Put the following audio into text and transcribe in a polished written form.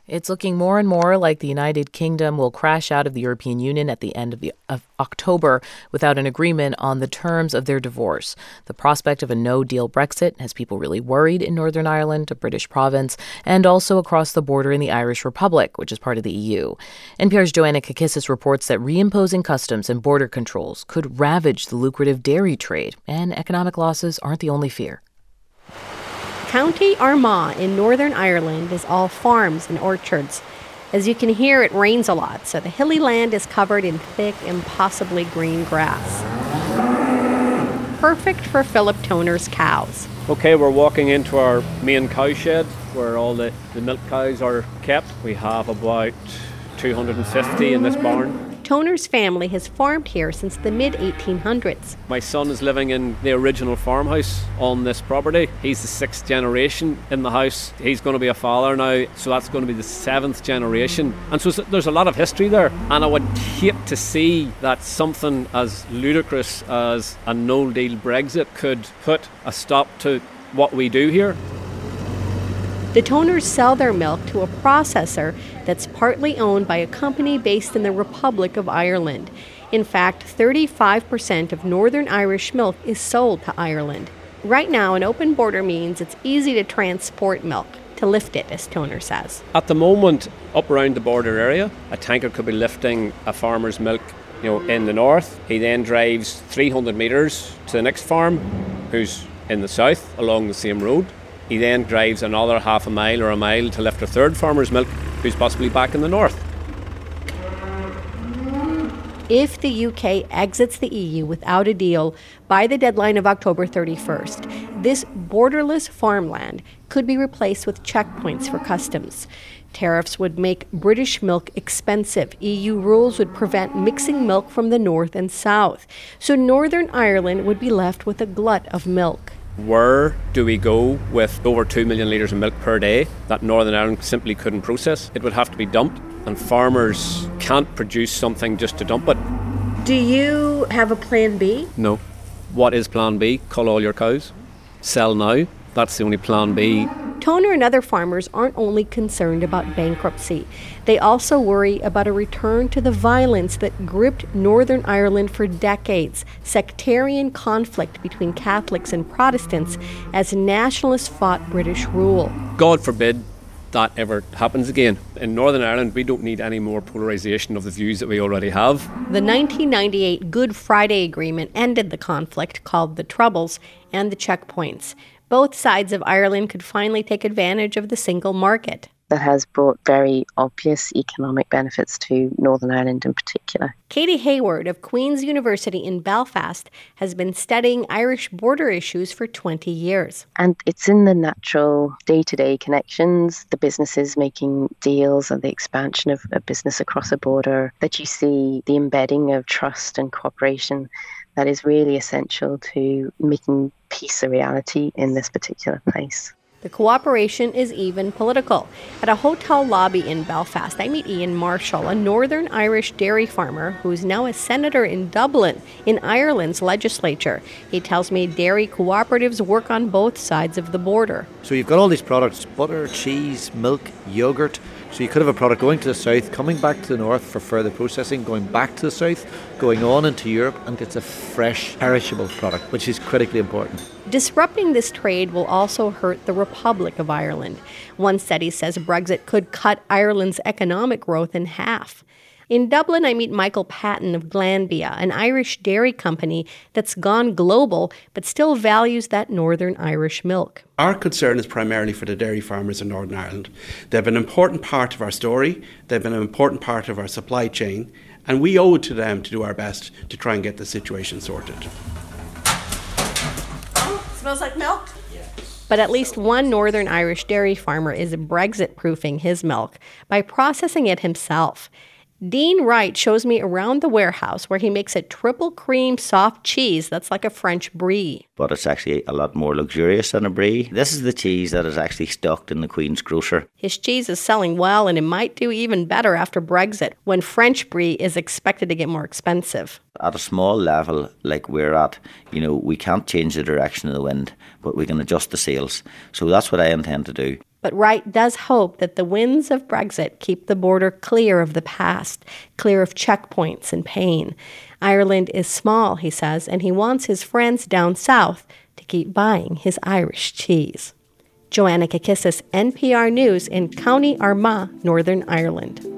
It's looking more and more like the United Kingdom will crash out of the European Union at the end of October without an agreement on the terms of their divorce. The prospect of a no-deal Brexit has people really worried in Northern Ireland, a British province, and also across the border in the Irish Republic, which is part of the EU. NPR's Joanna Kakissis reports that reimposing customs and border controls could ravage the lucrative dairy trade, and economic losses aren't the only fear. County Armagh in Northern Ireland is all farms and orchards. As you can hear, it rains a lot, so the hilly land is covered in thick, impossibly green grass. Perfect for Philip Toner's cows. Okay, we're walking into our main cow shed where all the milk cows are kept. We have about 250 in this barn. Toner's family has farmed here since the mid-1800s. My son is living in the original farmhouse on this property. He's the 6th generation in the house. He's going to be a father now, so that's going to be the 7th generation. And so there's a lot of history there. And I would hate to see that something as ludicrous as a no-deal Brexit could put a stop to what we do here. The Toners sell their milk to a processor that's partly owned by a company based in the Republic of Ireland. In fact, 35% of Northern Irish milk is sold to Ireland. Right now, an open border means it's easy to transport milk, to lift it, as Toner says. At the moment, up around the border area, a tanker could be lifting a farmer's milk, in the north. He then drives 300 metres to the next farm, who's in the south, along the same road. He then drives another half a mile or a mile to lift a third farmer's milk, who's possibly back in the north. If the UK exits the EU without a deal by the deadline of October 31st, this borderless farmland could be replaced with checkpoints for customs. Tariffs would make British milk expensive. EU rules would prevent mixing milk from the north and south. So Northern Ireland would be left with a glut of milk. Where do we go with over 2 million litres of milk per day that Northern Ireland simply couldn't process? It would have to be dumped, and farmers can't produce something just to dump it. Do you have a plan B? No. What is plan B? Cull all your cows. Sell now. That's the only plan B. Toner and other farmers aren't only concerned about bankruptcy. They also worry about a return to the violence that gripped Northern Ireland for decades, sectarian conflict between Catholics and Protestants as nationalists fought British rule. God forbid that ever happens again. In Northern Ireland, we don't need any more polarisation of the views that we already have. The 1998 Good Friday Agreement ended the conflict, called the Troubles, and the checkpoints. Both sides of Ireland could finally take advantage of the single market. That has brought very obvious economic benefits to Northern Ireland in particular. Katie Hayward of Queen's University in Belfast has been studying Irish border issues for 20 years. And it's in the natural day-to-day connections, the businesses making deals and the expansion of a business across a border, that you see the embedding of trust and cooperation that is really essential to making peace a reality in this particular place. The cooperation is even political. At a hotel lobby in Belfast, I meet Ian Marshall, a Northern Irish dairy farmer who's now a senator in Dublin, in Ireland's legislature. He tells me dairy cooperatives work on both sides of the border. So you've got all these products: butter, cheese, milk, yogurt. So you could have a product going to the south, coming back to the north for further processing, going back to the south, going on into Europe, and it's a fresh, perishable product, which is critically important. Disrupting this trade will also hurt the Republic of Ireland. One study says Brexit could cut Ireland's economic growth in half. In Dublin, I meet Michael Patton of Glanbia, an Irish dairy company that's gone global but still values that Northern Irish milk. Our concern is primarily for the dairy farmers in Northern Ireland. They've been an important part of our story, they've been an important part of our supply chain, and we owe it to them to do our best to try and get the situation sorted. Smells like milk? But at least one Northern Irish dairy farmer is Brexit-proofing his milk by processing it himself. Dean Wright shows me around the warehouse where he makes a triple cream soft cheese that's like a French brie. But it's actually a lot more luxurious than a brie. This is the cheese that is actually stocked in the Queen's grocer. His cheese is selling well, and it might do even better after Brexit, when French brie is expected to get more expensive. At a small level like we're at, we can't change the direction of the wind, but we can adjust the sails. So that's what I intend to do. But Wright does hope that the winds of Brexit keep the border clear of the past, clear of checkpoints and pain. Ireland is small, he says, and he wants his friends down south to keep buying his Irish cheese. Joanna Kakissis, NPR News in County Armagh, Northern Ireland.